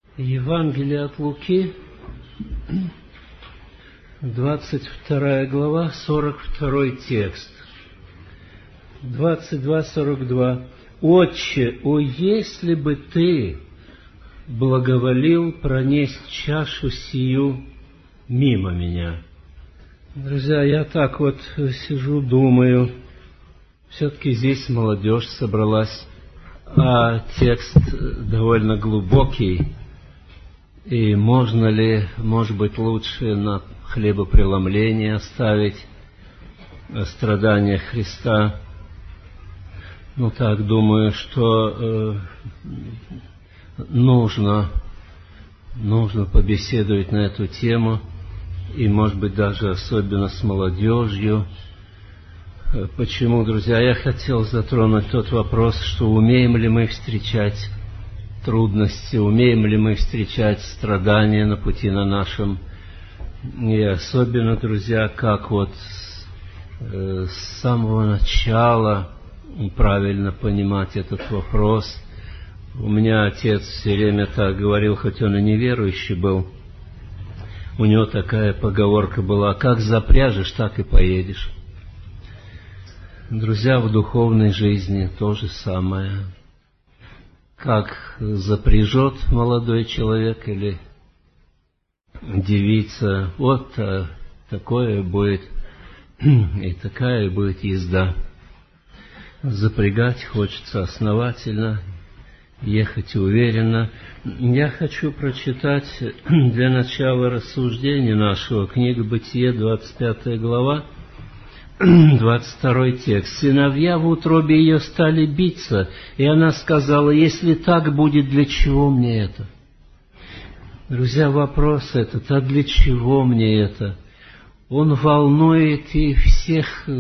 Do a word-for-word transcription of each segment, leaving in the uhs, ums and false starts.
Евангелие от Луки, двадцать вторая глава, сорок второй текст. двадцать два сорок два. «Отче, о, если бы ты благоволил пронесть чашу сию мимо меня». Друзья, я так вот сижу, думаю, все-таки здесь молодежь собралась, а текст довольно глубокий, и можно ли, может быть, лучше на хлебопреломление оставить о страданиях Христа? Ну так, думаю, что э, нужно, нужно побеседовать на эту тему, и, может быть, даже особенно с молодежью. Почему, друзья? Я хотел затронуть тот вопрос, что умеем ли мы встречать трудности, умеем ли мы встречать страдания на пути на нашем, и особенно, друзья, как вот э, с самого начала правильно понимать этот вопрос. У меня отец все время так говорил, хоть он и неверующий был, у него такая поговорка была: как запряжешь, так и поедешь. Друзья, в духовной жизни то же самое. Как запряжет молодой человек или девица, вот а, такое будет, и такая будет езда. Запрягать хочется основательно, ехать уверенно. Я хочу прочитать для начала рассуждения нашего книгу Бытие, двадцать пятая глава, двадцать второй текст. «Сыновья в утробе ее стали биться, и она сказала: если так будет, для чего мне это?» Друзья, вопрос этот: а для чего мне это? Он волнует и всех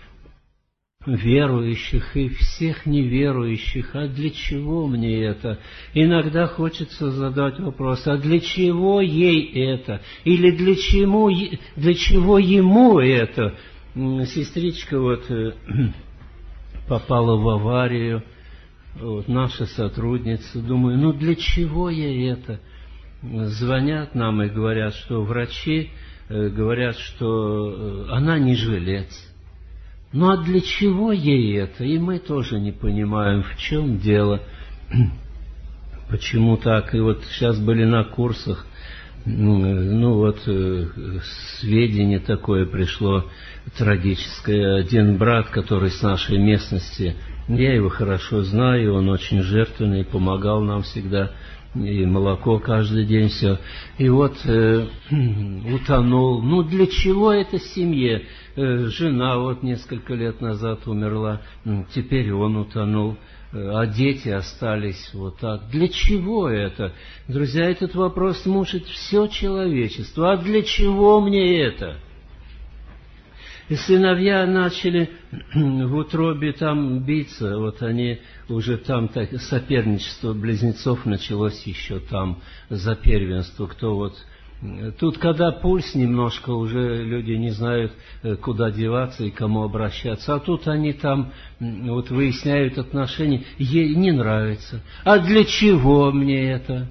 верующих, и всех неверующих. А для чего мне это? Иногда хочется задать вопрос: а для чего ей это? Или для чего, для чего ему это? Сестричка вот попала в аварию, вот, наша сотрудница. Думаю, ну для чего ей это? Звонят нам и говорят, что врачи говорят, что она не жилец. Ну а для чего ей это? И мы тоже не понимаем, в чем дело, почему так. И вот сейчас были на курсах, ну вот сведение такое пришло трагическое. Один брат, который с нашей местности, я его хорошо знаю, он очень жертвенный, помогал нам всегда, и молоко каждый день, все. И вот э, утонул. Ну для чего это семье? Э, жена вот несколько лет назад умерла, теперь он утонул, а дети остались вот так. Для чего это? Друзья, этот вопрос мучит все человечество. А для чего мне это? И сыновья начали в утробе там биться, вот они уже там так, соперничество близнецов началось еще там за первенство, кто вот... Тут, когда пульс немножко, уже люди не знают, куда деваться и кому обращаться, а тут они там вот выясняют отношения, ей не нравится. А для чего мне это?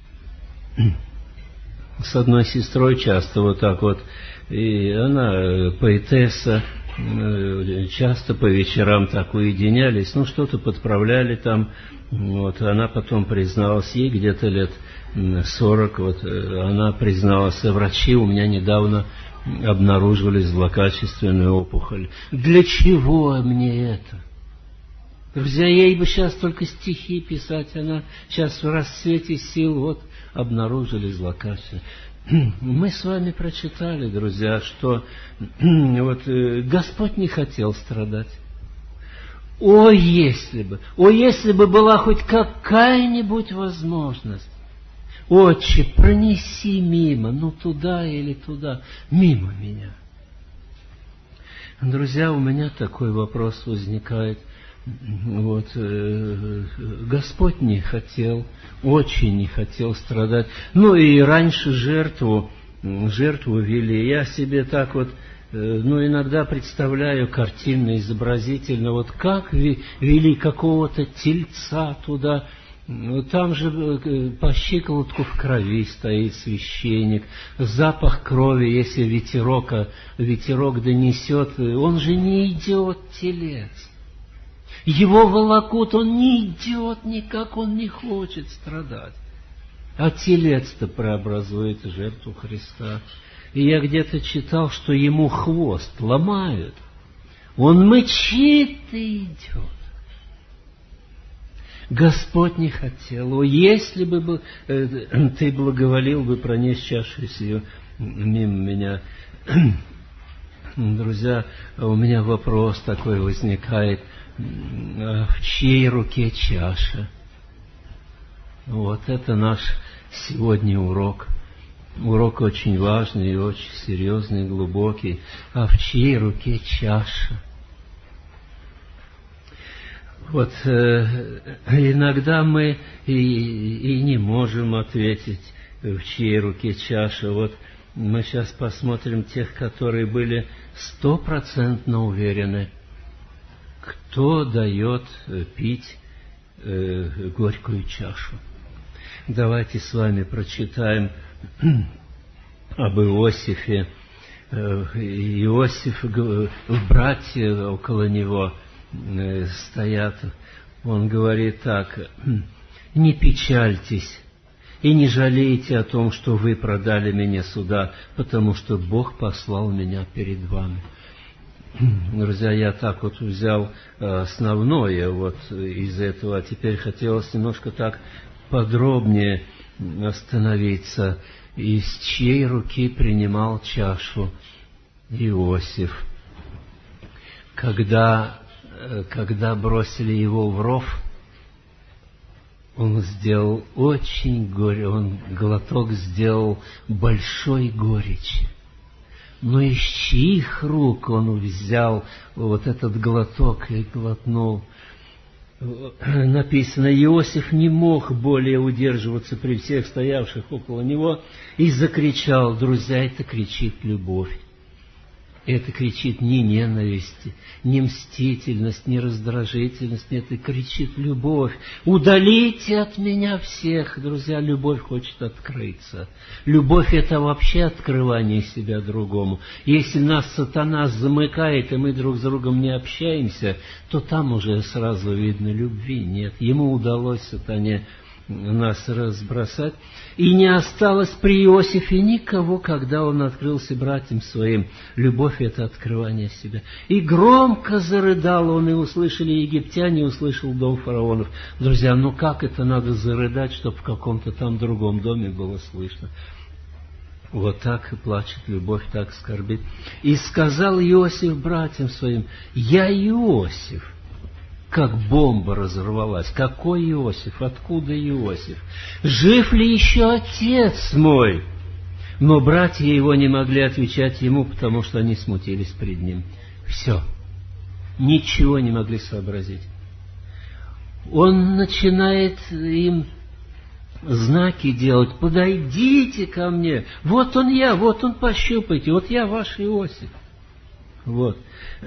С одной сестрой часто вот так вот, и она поэтесса, часто по вечерам так уединялись, ну что-то подправляли там, вот, она потом призналась, ей где-то лет сорок, вот, она призналась: врачи у меня недавно обнаружили злокачественную опухоль. Для чего мне это? Друзья, ей бы сейчас только стихи писать, она сейчас в расцвете сил, вот, обнаружили злокачественную. Мы с вами прочитали, друзья, что вот Господь не хотел страдать. О, если бы, о, если бы была хоть какая-нибудь возможность. Отче, пронеси мимо, ну туда или туда, мимо меня. Друзья, у меня такой вопрос возникает. Вот, э, Господь не хотел, очень не хотел страдать. Ну и раньше жертву, жертву вели. Я себе так вот, э, ну иногда представляю картинно, изобразительно, вот как вели какого-то тельца туда, Ну, там же по щиколотку в крови стоит священник, запах крови, если ветерок, ветерок донесет, он же не идет, телец. Его волокут, он не идет никак, он не хочет страдать. А телец-то преобразует жертву Христа. И я где-то читал, что ему хвост ломают. Он мычит и идет. Господь не хотел. О, если бы э, ты благоволил бы пронес чашу сию мимо меня. Друзья, у меня вопрос такой возникает. В чьей руке чаша? Вот это наш сегодня урок. Урок очень важный и очень серьезный, глубокий. А в чьей руке чаша? Вот э, иногда мы и, и не можем ответить, в чьей руке чаша. Вот мы сейчас посмотрим тех, которые были стопроцентно уверены, кто дает пить э, горькую чашу. Давайте с вами прочитаем об Иосифе. Иосиф, братья около него стоят. Он говорит так: «Не печальтесь и не жалейте о том, что вы продали меня сюда, потому что Бог послал меня перед вами». Друзья, я так вот взял основное вот из этого, а теперь хотелось немножко так подробнее остановиться. Из чьей руки принимал чашу Иосиф? Когда, когда бросили его в ров, он сделал очень горе, он глоток сделал большой горечи. Но из чьих рук он взял вот этот глоток и глотнул? Написано: Иосиф не мог более удерживаться при всех стоявших около него и закричал. Друзья, это кричит любовь. Это кричит не ненависть, не мстительность, не раздражительность. Это кричит любовь. Удалите от меня всех. Друзья, любовь хочет открыться. Любовь — это вообще открывание себя другому. Если нас сатана замыкает, и мы друг с другом не общаемся, то там уже сразу видно, любви нет. Ему удалось, сатане, нас разбросать. И не осталось при Иосифе никого, когда он открылся братьям своим. Любовь — это открывание себя. И громко зарыдал он, и услышали египтяне, и услышал дом фараонов. Друзья, ну как это надо зарыдать, чтобы в каком-то там другом доме было слышно? Вот так и плачет любовь, так скорбит. И сказал Иосиф братьям своим: «Я Иосиф». Как бомба разорвалась. Какой Иосиф? Откуда Иосиф? Жив ли еще отец мой? Но братья его не могли отвечать ему, потому что они смутились пред ним. Все. Ничего не могли сообразить. Он начинает им знаки делать. Подойдите ко мне. Вот он я, вот он, пощупайте. Вот я ваш Иосиф. Вот.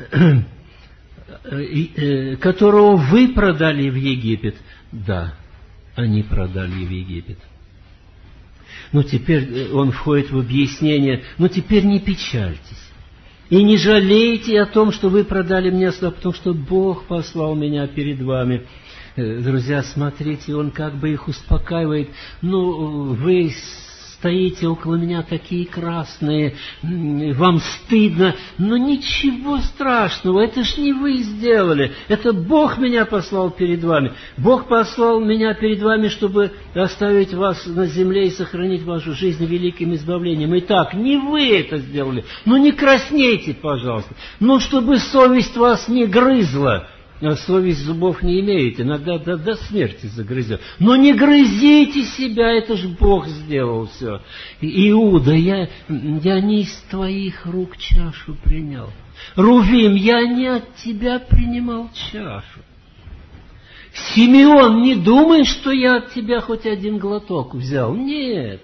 Которого вы продали в Египет. Да, они продали в Египет. Но теперь он входит в объяснение. Но теперь не печальтесь. И не жалейте о том, что вы продали меня сюда, потому что Бог послал меня перед вами. Друзья, смотрите, он как бы их успокаивает. Ну, вы стоите около меня такие красные, вам стыдно, но ничего страшного, это ж не вы сделали, это Бог меня послал перед вами. Бог послал меня перед вами, чтобы оставить вас на земле и сохранить вашу жизнь великим избавлением. Итак, не вы это сделали, но не краснейте, пожалуйста, но чтобы совесть вас не грызла. А совесть зубов не имеет, иногда до, до смерти загрызет. Но не грызите себя, это ж Бог сделал все. Иуда, я, я не из твоих рук чашу принял. Рувим, я не от тебя принимал чашу. Симеон, не думай, что я от тебя хоть один глоток взял. Нет.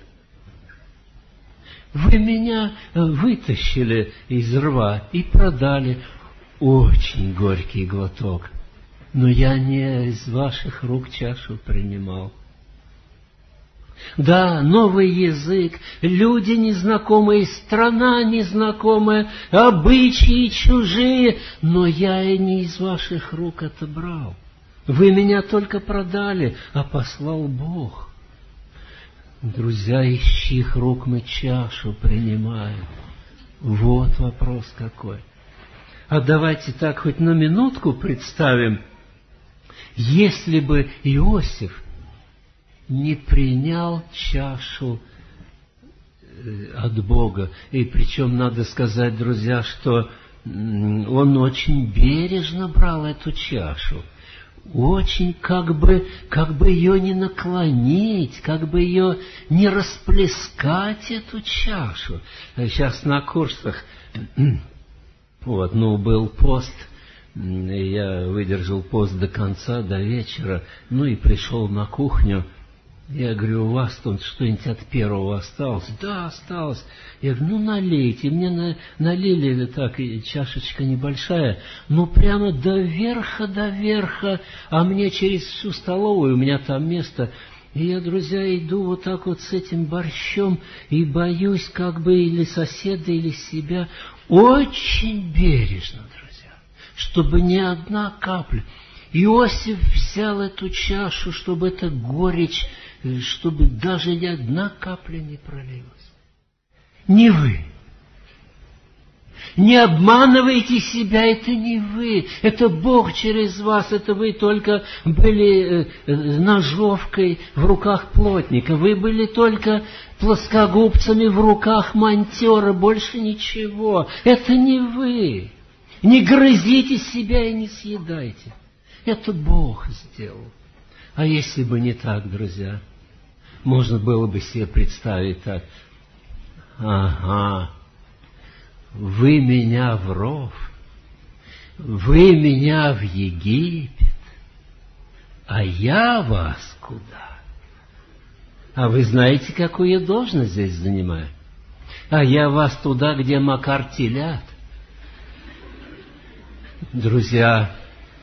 Вы меня вытащили из рва и продали. Очень горький глоток. но я не из ваших рук чашу принимал. Да, новый язык, люди незнакомые, страна незнакомая, обычаи чужие, но я и не из ваших рук это брал. Вы меня только продали, а послал Бог. Друзья, из чьих рук мы чашу принимаем? Вот вопрос какой. А давайте так хоть на минутку представим, если бы Иосиф не принял чашу от Бога. И причем надо сказать, друзья, что он очень бережно брал эту чашу. Очень как бы, как бы ее не наклонить, как бы ее не расплескать, эту чашу. Сейчас на курсах, вот, ну, был пост, я выдержал пост до конца, до вечера, ну и пришел на кухню. Я говорю, у вас тут что-нибудь от первого осталось? Да, осталось. Я говорю, ну налейте. Мне на, налили так, чашечка небольшая, ну прямо до верха, до верха, а мне через всю столовую, у меня там место. И я, друзья, иду вот так вот с этим борщом и боюсь как бы или соседа, или себя. Очень бережно, друзья, чтобы ни одна капля. Иосиф взял эту чашу, чтобы эта горечь, чтобы даже ни одна капля не пролилась. Не вы. Не обманывайте себя, это не вы. Это Бог через вас, это вы только были ножовкой в руках плотника. Вы были только плоскогубцами в руках монтера, больше ничего. Это не вы. Не грызите себя и не съедайте. Это Бог сделал. А если бы не так, друзья, можно было бы себе представить так. Ага, вы меня в ров, вы меня в Египет, а я вас куда? А вы знаете, какую я должность здесь занимаю? А я вас туда, где Макар телят. Друзья,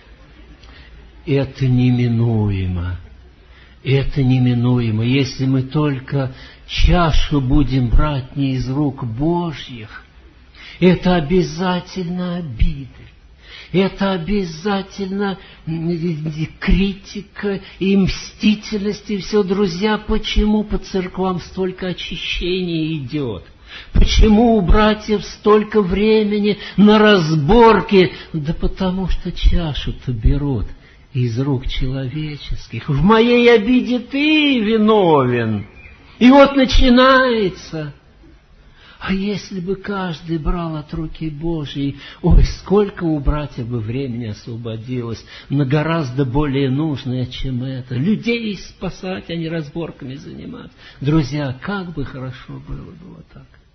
это неминуемо. Это неминуемо. Если мы только чашу будем брать не из рук Божьих, это обязательно обиды. Это обязательно критика и мстительность и все. Друзья, почему по церквам столько очищения идет? Почему у братьев столько времени на разборки? Да потому что чашу-то берут из рук человеческих. В моей обиде ты виновен. И вот начинается. А если бы каждый брал от руки Божьей, ой, сколько у братьев бы времени освободилось на гораздо более нужное, чем это. Людей спасать, а не разборками заниматься. Друзья, как бы хорошо было бы вот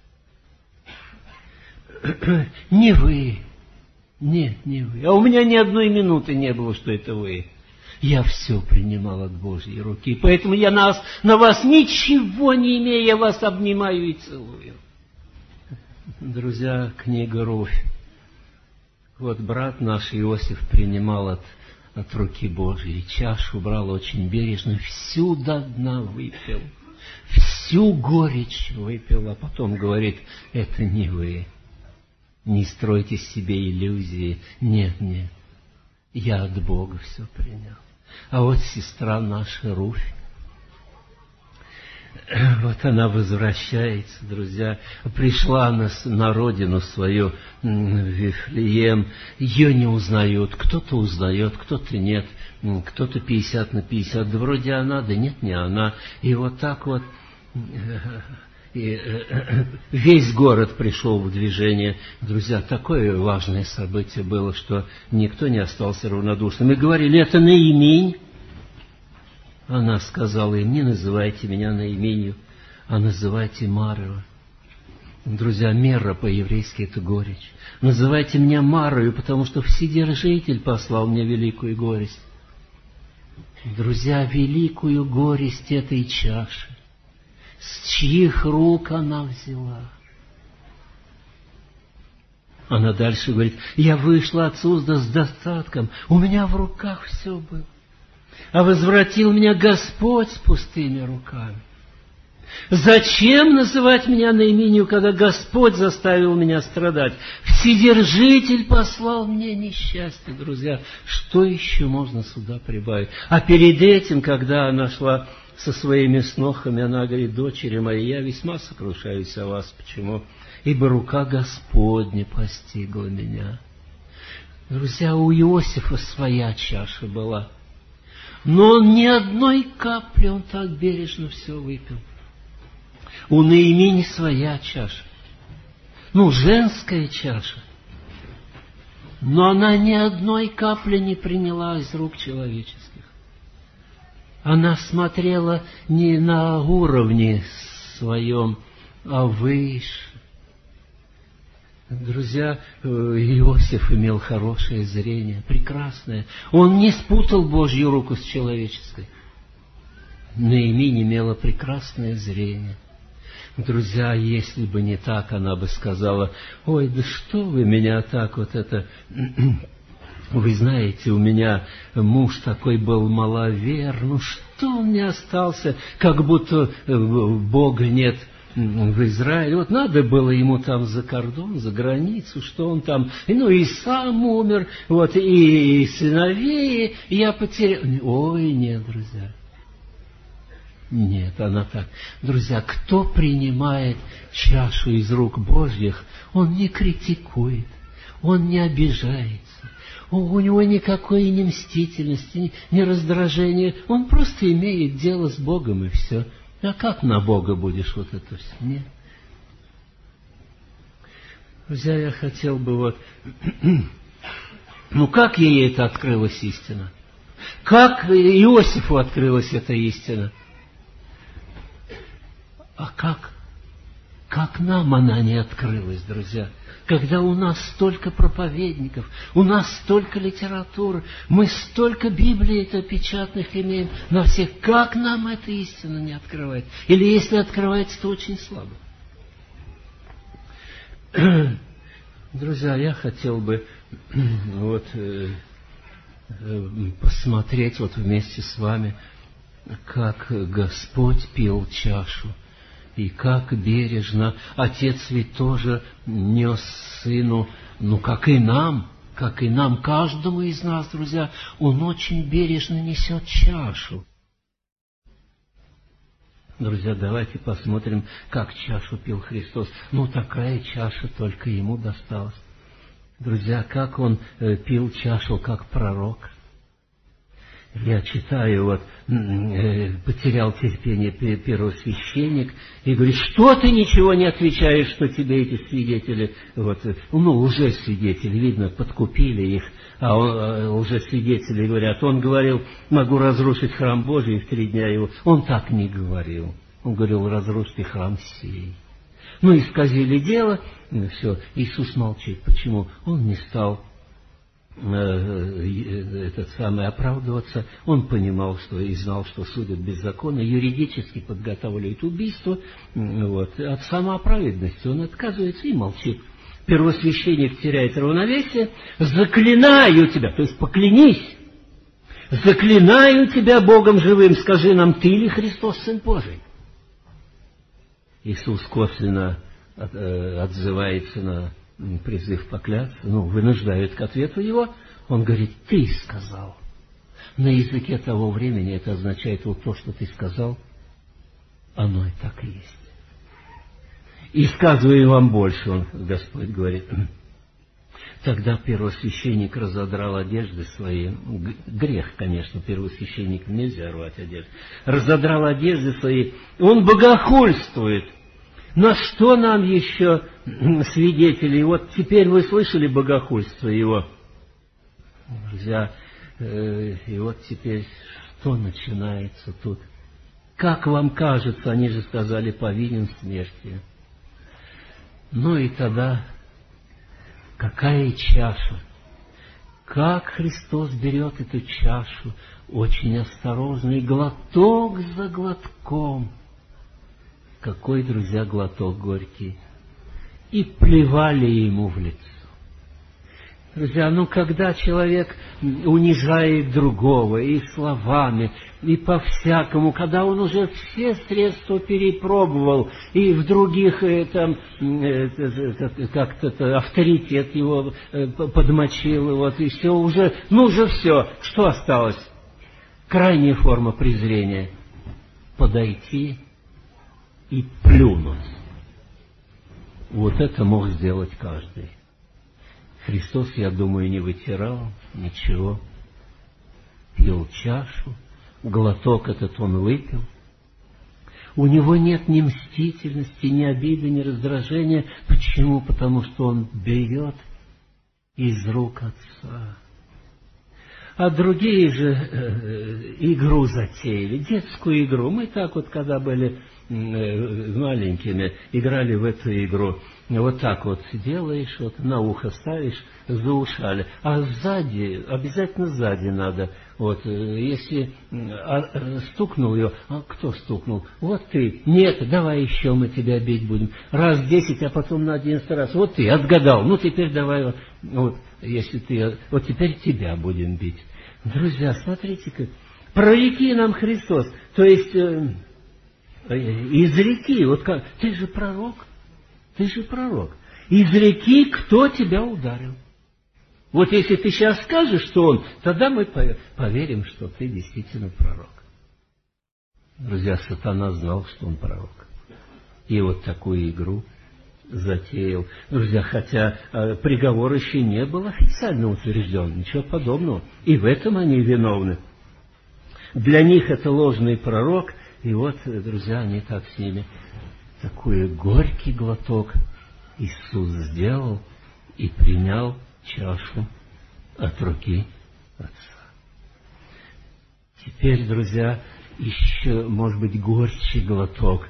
так. Не вы. Нет, не вы. А у меня ни одной минуты не было, что это вы. Я все принимал от Божьей руки. Поэтому я на, на вас ничего не имею, я вас обнимаю и целую. Друзья, книга Руфь. Вот брат наш Иосиф принимал от, от руки Божьей. Чашу брал очень бережно, всю до дна выпил. Всю горечь выпил, а потом говорит, это не вы. Не стройте себе иллюзии. Нет, нет. Я от Бога все принял. А вот сестра наша Руфь. Вот она возвращается, друзья. Пришла на, на родину свою, в Вифлеем. Ее не узнают. Кто-то узнает, кто-то нет. Кто-то пятьдесят на пятьдесят. Да вроде она, да нет, не она. И вот так вот... И весь город пришел в движение. Друзья, такое важное событие было, что никто не остался равнодушным. И говорили, это Наимень. Она сказала им, не называйте меня Наименью, а называйте Марою. Друзья, Мера по-еврейски это горечь. Называйте меня Марою, потому что Вседержитель послал мне великую горесть. Друзья, великую горесть этой чаши. С чьих рук она взяла? Она дальше говорит: я вышла отсюда с достатком, у меня в руках все было. А возвратил меня Господь с пустыми руками. Зачем называть меня наименью, когда Господь заставил меня страдать? Вседержитель послал мне несчастье, друзья. Что еще можно сюда прибавить? А перед этим, когда она шла со своими снохами, она говорит: дочери мои, я весьма сокрушаюсь о вас. Почему? Ибо рука Господня постигла меня. Друзья, у Иосифа своя чаша была. Но он ни одной капли, он так бережно все выпил. У Наимини своя чаша. Ну, женская чаша. Но она ни одной капли не приняла из рук человеческих. Она смотрела не на уровне своем, а выше. Друзья, Иосиф имел хорошее зрение, прекрасное. Он не спутал Божью руку с человеческой. Наиминь имела прекрасное зрение. Друзья, если бы не так, она бы сказала: ой, да что вы меня так вот это... Вы знаете, у меня муж такой был маловер, ну что он не остался, как будто Бога нет в Израиле. Вот надо было ему там за кордон, за границу, что он там, ну и сам умер, вот, и сыновей я потерял. Ой, нет, друзья. Нет, она так. Друзья, кто принимает чашу из рук Божьих, он не критикует, он не обижается, у него никакой ни мстительности, ни раздражения, он просто имеет дело с Богом и все. А как на Бога будешь вот это все? Нет. Друзья, я хотел бы вот... ну, как ей это открылась истина? Как Иосифу открылась эта истина? А как? Как нам она не открылась, друзья? Когда у нас столько проповедников, у нас столько литературы, мы столько Библий-то печатных имеем на всех. Как нам эта истина не открывает? Или если открывается, то очень слабо. Друзья, я хотел бы вот посмотреть вот вместе с вами, как Господь пил чашу. И как бережно Отец ведь тоже нес Сыну, ну, как и нам, как и нам, каждому из нас, друзья, Он очень бережно несет чашу. Друзья, давайте посмотрим, как чашу пил Христос. Ну, такая чаша только Ему досталась. Друзья, как Он э, пил чашу, как пророк. Я читаю, вот, э, потерял терпение первосвященник и говорит: что ты ничего не отвечаешь, что тебе эти свидетели, вот, ну, лжесвидетели, видно, подкупили их, а он, лжесвидетели говорят, он говорил: могу разрушить храм Божий в три дня его. Он так не говорил. Он говорил: разрушьте храм сей. Ну, исказили дело, ну, все, Иисус молчит. Почему? Он не стал этот самый оправдываться. Он понимал, что и знал, что судят беззаконно, юридически подготавливают убийство, вот, от самооправедности он отказывается и молчит. Первосвященник теряет равновесие: заклинаю тебя, то есть поклянись, заклинаю тебя Богом живым, скажи нам, ты ли Христос, Сын Божий? Иисус косвенно отзывается на призыв покляться, ну, вынуждают к ответу его. Он говорит: ты сказал. На языке того времени это означает: вот то, что ты сказал, оно и так и есть. И сказываю вам больше, он, Господь говорит. Тогда первосвященник разодрал одежды свои. Грех, конечно, первосвященник нельзя рвать одежды. Разодрал одежды свои. Он богохульствует. На что нам еще свидетели? Вот теперь вы слышали богохульство его. Друзья, э, и вот теперь что начинается тут? Как вам кажется, они же сказали: повинен смерти. Ну и тогда какая чаша? Как Христос берет эту чашу очень осторожно и глоток за глотком. Какой, друзья, глоток горький. И плевали ему в лицо. Друзья, ну когда человек унижает другого и словами, и по-всякому, когда он уже все средства перепробовал, и в других там, как-то авторитет его подмочил, и вот, и все уже, ну уже все, что осталось? Крайняя форма презрения – подойти и плюнуть. Вот это мог сделать каждый. Христос, я думаю, не вытирал ничего. Пил чашу, глоток этот он выпил. У него нет ни мстительности, ни обиды, ни раздражения. Почему? Потому что он берет из рук Отца. А другие же э, игру затеяли, детскую игру. Мы так вот, когда были э, маленькими, играли в эту игру. Вот так вот делаешь, вот на ухо ставишь, заушали. А сзади, обязательно сзади надо. Вот, если а, стукнул ее, а кто стукнул? Вот ты. Нет, давай еще мы тебя бить будем. Раз десять, а потом на одиннадцатый раз. Вот ты, отгадал. Ну, теперь давай, вот, если ты, вот теперь тебя будем бить. Друзья, смотрите-ка, прореки нам Христос. То есть, э, из реки, вот как, ты же пророк. Ты же пророк. Изреки, кто тебя ударил. Вот если ты сейчас скажешь, что он, тогда мы поверим, что ты действительно пророк. Друзья, сатана знал, что он пророк. И вот такую игру затеял. Друзья, хотя э, приговор еще не был официально утвержден, ничего подобного. И в этом они виновны. Для них это ложный пророк. И вот, друзья, они так с ними... Такой горький глоток Иисус сделал и принял чашу от руки Отца. Теперь, друзья, еще, может быть, горький глоток.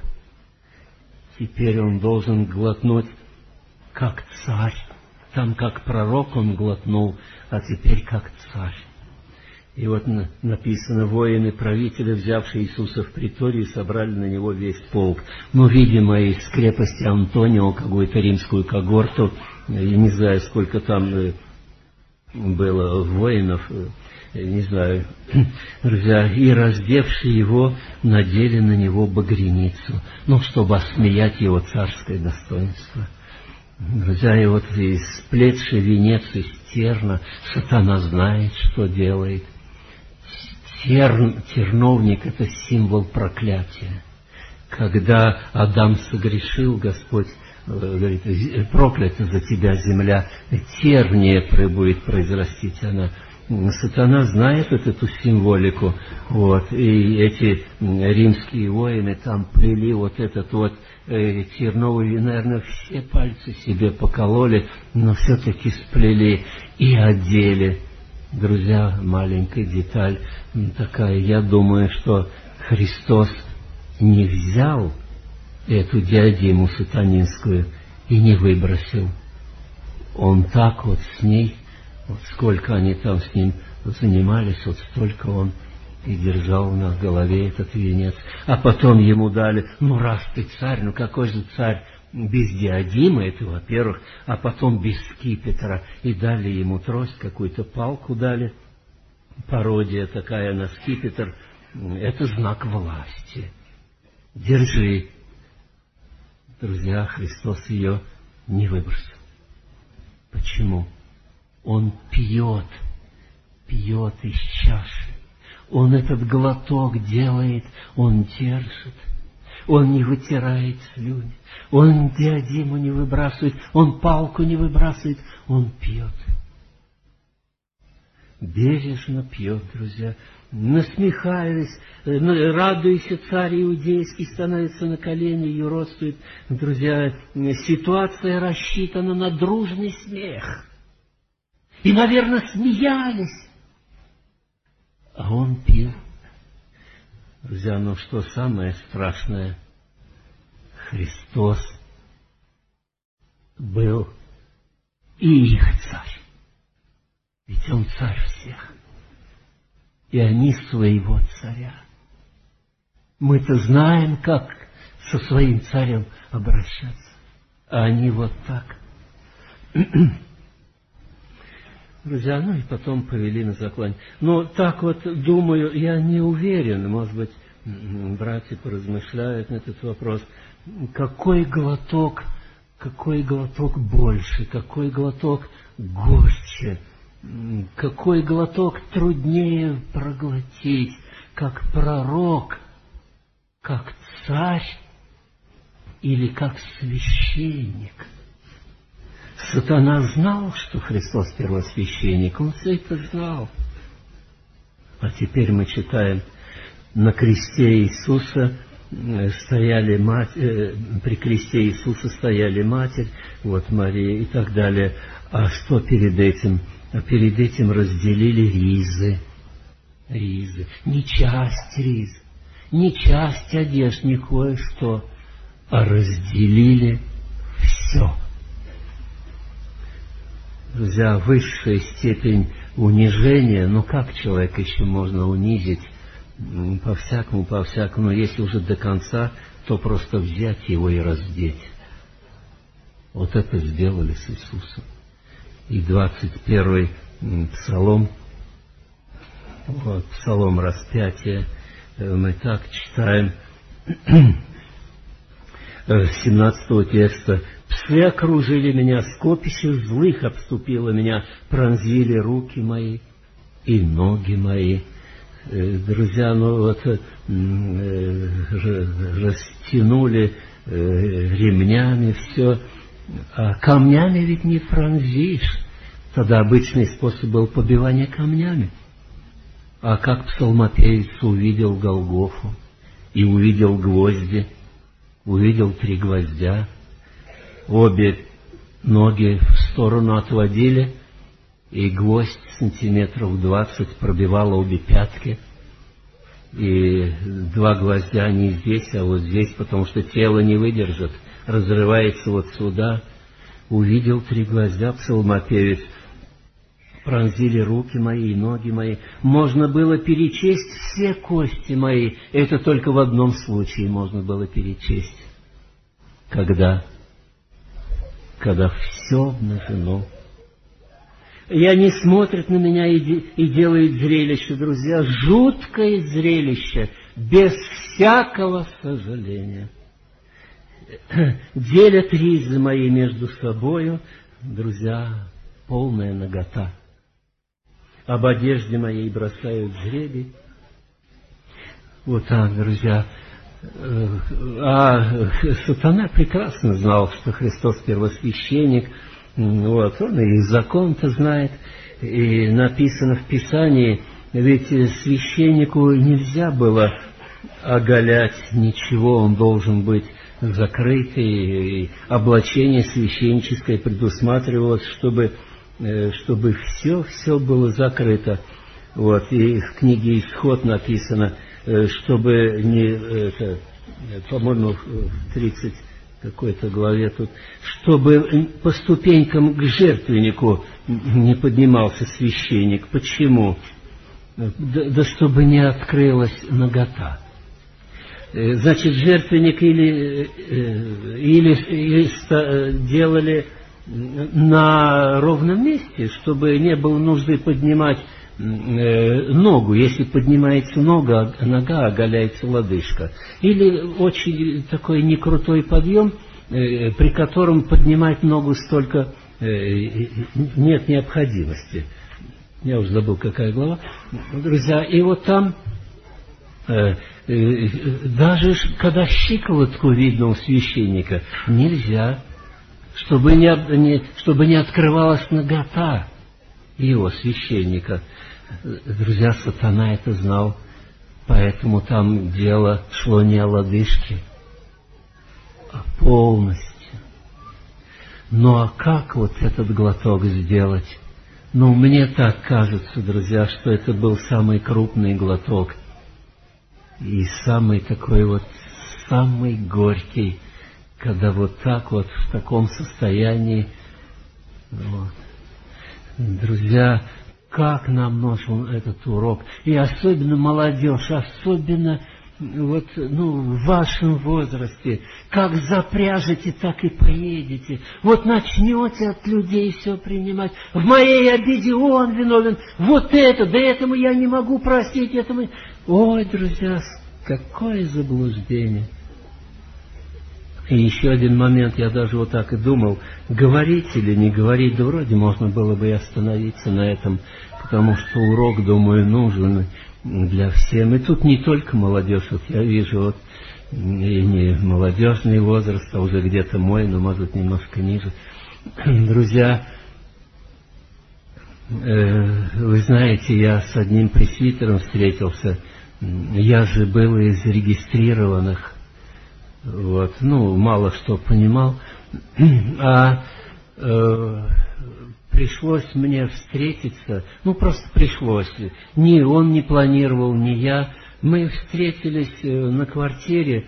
Теперь он должен глотнуть как царь. Там как пророк он глотнул, а теперь как царь. И вот написано, воины правители, взявшие Иисуса в приторию, собрали на него весь полк. Ну, видимо, из крепости Антонио какую-то римскую когорту, я не знаю, сколько там было воинов, не знаю, друзья, и раздевшие его, надели на него багряницу, ну, чтобы осмеять его царское достоинство. Друзья, и вот сплетший венец из терна, сатана знает, что делает. Терн, терновник – это символ проклятия. Когда Адам согрешил, Господь говорит, проклята за тебя земля, терния будет произрастить она. Сатана знает вот эту символику, вот, и эти римские воины там плели вот этот вот э, терновый, наверное, все пальцы себе покололи, но все-таки сплели и одели. Друзья, маленькая деталь такая, я думаю, что Христос не взял эту диадему сатанинскую и не выбросил. Он так вот с ней, вот сколько они там с ним занимались, вот столько он и держал на голове этот венец. А потом ему дали, ну раз ты царь, ну какой же царь без диадемы, это во-первых, а потом без скипетра. И дали ему трость, какую-то палку дали, пародия такая на скипетр. Это знак власти. Держи. Друзья, Христос ее не выбросил. Почему? Он пьет, пьет из чаши. Он этот глоток делает, он держит. Он не вытирает слюни. Он диадему не выбрасывает. Он палку не выбрасывает. Он пьет. Бережно пьет, друзья. Насмехаясь, радуйся, царь иудейский, становится на колени и родствует. Друзья, ситуация рассчитана на дружный смех. И, наверное, смеялись. А он пил. Друзья, ну что самое страшное? Христос был и их царь. Ведь Он царь всех. И они своего царя. Мы-то знаем, как со своим царем обращаться. А они вот так. Друзья, ну и потом повели на заклание. Но так вот думаю, я не уверен, может быть, братья поразмышляют на этот вопрос, какой глоток, какой глоток больше, какой глоток горче, какой глоток труднее проглотить, как пророк, как царь или как священник. Сатана знал, что Христос первосвященник, он все это знал. А теперь мы читаем, на кресте Иисуса стояли мать, э, при кресте Иисуса стояли Матерь, вот Мария и так далее. А что перед этим? А перед этим разделили ризы. Ризы. Не часть риз, не часть одежд, не кое-что, а разделили все. Друзья, высшая степень унижения, ну как человека еще можно унизить? По-всякому, по-всякому, если уже до конца, то просто взять его и раздеть. Вот это сделали с Иисусом. И двадцать первый псалом, вот, псалом распятия, мы так читаем, семнадцатого текста. «Псы окружили меня, скопище злых обступило меня, пронзили руки мои и ноги мои». Друзья, ну вот растянули ремнями все, а камнями ведь не пронзишь. Тогда обычный способ был побивание камнями. А как псалмопевец увидел Голгофу и увидел гвозди, увидел три гвоздя, обе ноги в сторону отводили, и гвоздь сантиметров двадцать пробивала обе пятки, и два гвоздя не здесь, а вот здесь, потому что тело не выдержит, разрывается вот сюда. Увидел три гвоздя псалмопевец, пронзили руки мои и ноги мои. Можно было перечесть все кости мои. Это только в одном случае можно было перечесть. Когда? Когда все обнажено. И они смотрят на меня и, де, и делают зрелище, друзья, жуткое зрелище, без всякого сожаления. Делят ризы мои между собою, друзья, полная нагота. Об одежде моей бросают жребий. Вот так, друзья. А сатана прекрасно знал, что Христос первосвященник. Вот, он и закон-то знает, и написано в Писании, ведь священнику нельзя было оголять ничего, он должен быть закрытый, и облачение священническое предусматривалось, чтобы, чтобы все, все было закрыто. Вот, и в книге «Исход» написано, чтобы не, это, по-моему, в тридцать какой-то главе тут, чтобы по ступенькам к жертвеннику не поднимался священник. Почему? Да, да чтобы не открылась нагота. Значит, жертвенник или, или, или делали на ровном месте, чтобы не было нужды поднимать ногу. Если поднимается нога, нога, оголяется лодыжка. Или очень такой некрутой подъем, при котором поднимать ногу столько нет необходимости. Я уже забыл, какая глава. Друзья, и вот там даже когда щиколотку видно у священника, нельзя, чтобы не, чтобы не открывалась нагота его, священника. Друзья, сатана это знал, поэтому там дело шло не о лодыжке, а полностью. Ну а как вот этот глоток сделать? Ну, мне так кажется, друзья, что это был самый крупный глоток и самый такой вот, самый горький, когда вот так вот в таком состоянии. Вот. Друзья, как нам нужен этот урок, и особенно молодежь, особенно вот, ну, в вашем возрасте, как запряжете, так и поедете. Вот начнете от людей все принимать. В моей обиде он виновен. Вот это, да этому я не могу простить, этому... Ой, друзья, какое заблуждение. И еще один момент, я даже вот так и думал, говорить или не говорить, да вроде можно было бы и остановиться на этом, потому что урок, думаю, нужен для всем. И тут не только молодежь, вот я вижу, вот и не молодежный возраст, а уже где-то мой, но может немножко ниже. Друзья, э, вы знаете, я с одним пресвитером встретился, я же был из зарегистрированных. Вот, ну, мало что понимал, а э, пришлось мне встретиться, ну, просто пришлось, ни он не планировал, ни я. Мы встретились на квартире,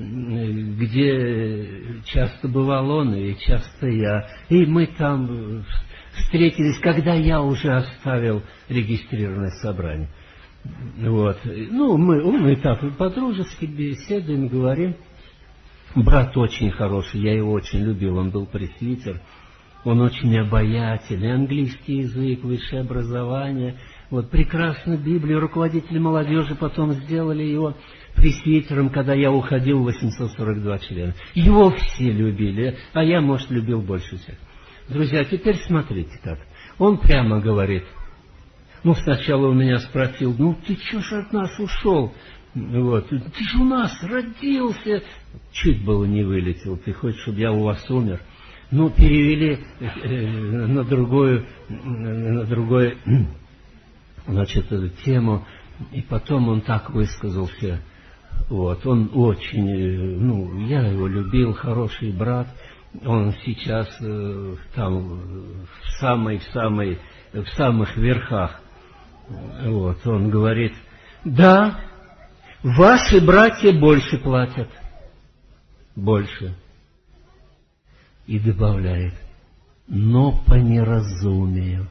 где часто бывал он и часто я, и мы там встретились, когда я уже оставил регистрированное собрание. Вот, ну, мы, мы так по-дружески беседуем, говорим. Брат очень хороший, я его очень любил, он был пресвитер, он очень обаятельный, английский язык, высшее образование, вот, прекрасно Библию, руководители молодежи потом сделали его пресвитером, когда я уходил, восемьсот сорок два члена. Его все любили, а я, может, любил больше всех. Друзья, теперь смотрите как. Он прямо говорит, ну, сначала он меня спросил, ну, ты что ж от нас ушел? Вот. Ты же у нас родился. Чуть было не вылетел. Ты хочешь, чтобы я у вас умер? Ну, перевели э, на другую, на другую, значит, эту тему. И потом он так высказался. Вот. Он очень, ну, я его любил, хороший брат. Он сейчас э, там в самой, в самой, в самых верхах. Вот. Он говорит, да, ваши братья больше платят. Больше. И добавляет, но по неразумию.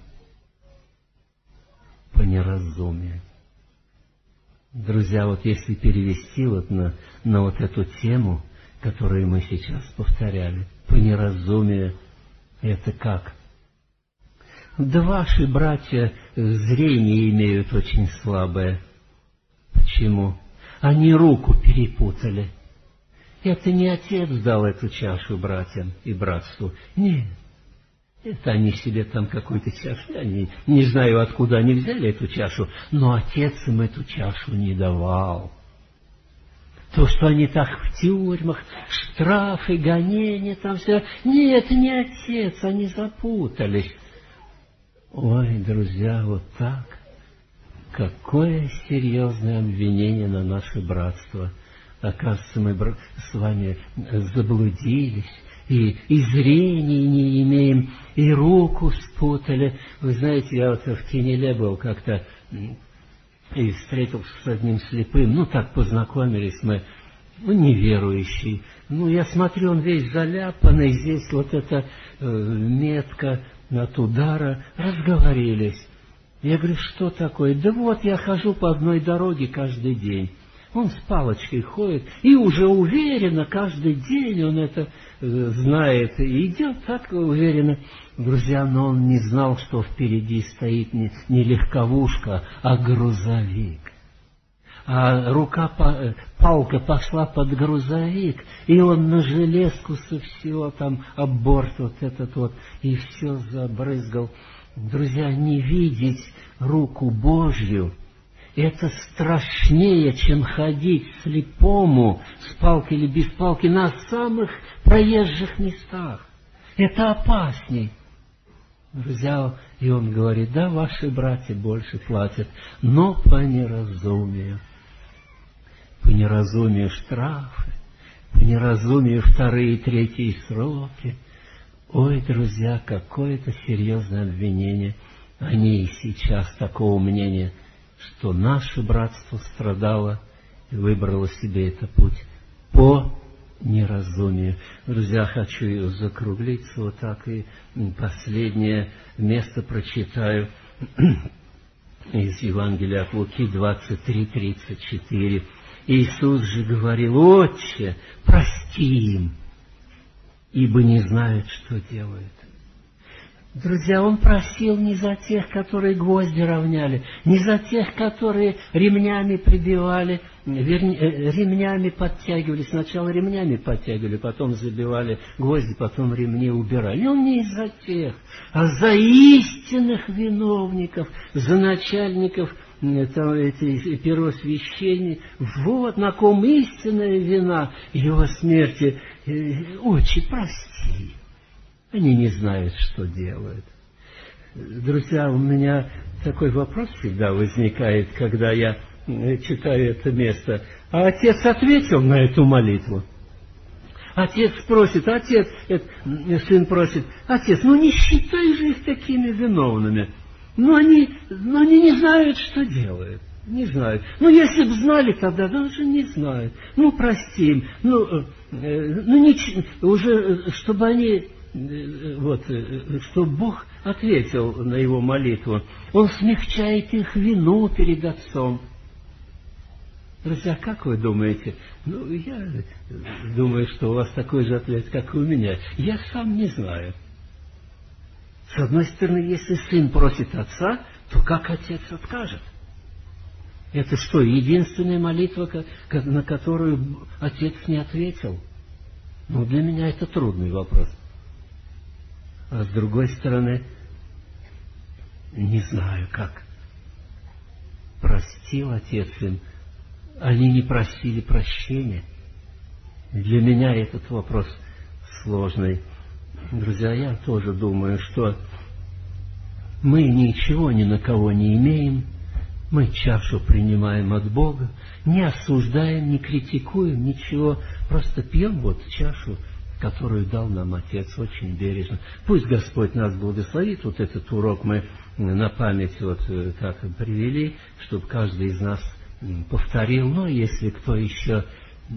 По неразумию. Друзья, вот если перевести вот на, на вот эту тему, которую мы сейчас повторяли, по неразумию, это как? Да ваши братья зрение имеют очень слабое. Почему? Они руку перепутали. Это не отец дал эту чашу братьям и братству. Нет. Это они себе там какую-то чашу. Я не, не знаю, откуда они взяли эту чашу, но отец им эту чашу не давал. То, что они так в тюрьмах, штрафы, гонения, там все. Нет, это не отец, они запутались. Ой, друзья, вот так. Какое серьезное обвинение на наше братство. Оказывается, мы с вами заблудились, и, и зрения не имеем, и руку спутали. Вы знаете, я вот в Кинеле был как-то и встретился с одним слепым, ну так познакомились мы, ну неверующий. Ну я смотрю, он весь заляпанный, здесь вот эта э, метка от удара, разговорились. Я говорю, что такое? Да вот, я хожу по одной дороге каждый день. Он с палочкой ходит, и уже уверенно, каждый день он это э, знает, и идет так уверенно. Друзья, но он не знал, что впереди стоит не, не легковушка, а грузовик. А рука, палка пошла под грузовик, и он на железку со всего там об борт вот этот вот, и все забрызгал. Друзья, не видеть руку Божью, это страшнее, чем ходить слепому с палкой или без палки на самых проезжих местах. Это опасней. Друзья, и он говорит, да, ваши братья больше платят, но по неразумию. По неразумию штрафы, по неразумию вторые и третьи сроки. Ой, друзья, какое-то серьезное обвинение. Они и сейчас такого мнения, что наше братство страдало и выбрало себе этот путь по неразумию. Друзья, хочу закруглиться вот так, и последнее место прочитаю из Евангелия от Луки двадцать три тридцать четыре. Иисус же говорил: «Отче, прости им, ибо не знают, что делают». Друзья, Он просил не за тех, которые гвозди равняли, не за тех, которые ремнями прибивали, вернее, ремнями подтягивали. Сначала ремнями подтягивали, потом забивали гвозди, потом ремни убирали. Он не за тех, а за истинных виновников, за начальников там, эти, первосвященников. Вот на ком истинная вина Его смерти. Отче, прости. Они не знают, что делают. Друзья, у меня такой вопрос всегда возникает, когда я читаю это место. А отец ответил на эту молитву? Отец просит, отец, это, сын просит: отец, ну не считай же их такими виновными. Ну они, ну они не знают, что делают. Не знают. Ну, если бы знали тогда, да уже не знают. Ну, прости им. Ну, э, ну ничего, уже, чтобы они... Вот, что Бог ответил на его молитву. Он смягчает их вину перед Отцом. Друзья, как вы думаете? Ну, я думаю, что у вас такой же ответ, как и у меня. Я сам не знаю. С одной стороны, если сын просит Отца, то как Отец откажет? Это что, единственная молитва, на которую Отец не ответил? Ну, для меня это трудный вопрос. А с другой стороны, не знаю, как простил Отец им. Они не просили прощения. Для меня этот вопрос сложный. Друзья, я тоже думаю, что мы ничего ни на кого не имеем. Мы чашу принимаем от Бога, не осуждаем, не критикуем, ничего. Просто пьем вот чашу, которую дал нам Отец, очень бережно. Пусть Господь нас благословит. Вот этот урок мы на память вот так привели, чтобы каждый из нас повторил. Но если кто еще,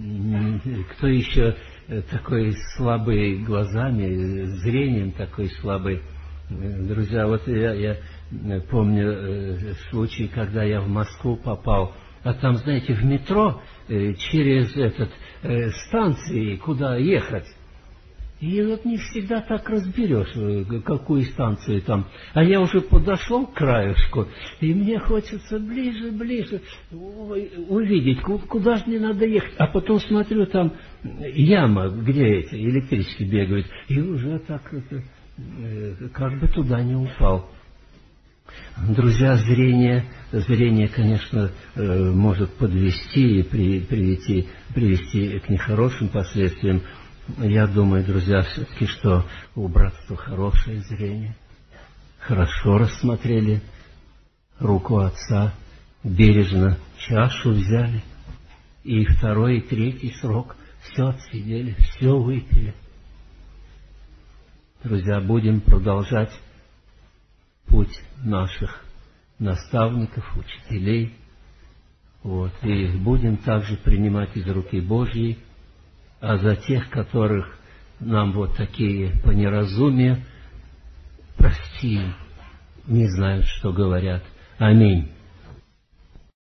кто еще такой слабый глазами, зрением такой слабый, друзья, вот я, я помню случай, когда я в Москву попал, а там, знаете, в метро через этот станции, куда ехать. И вот не всегда так разберешь, какую станцию там. А я уже подошел к краешку, и мне хочется ближе, ближе увидеть, куда же мне надо ехать. А потом смотрю, там яма, где эти электрички бегают, и уже так это, как бы туда не упал. Друзья, зрение, зрение, конечно, может подвести и привести, привести к нехорошим последствиям. Я думаю, друзья, все-таки, что у братства хорошее зрение. Хорошо рассмотрели руку Отца, бережно чашу взяли, и второй, и третий срок все отсидели, все выпили. Друзья, будем продолжать путь наших наставников, учителей, вот, и будем также принимать из руки Божьей. А за тех, которых нам вот такие по неразумию, прости, не знают, что говорят. Аминь.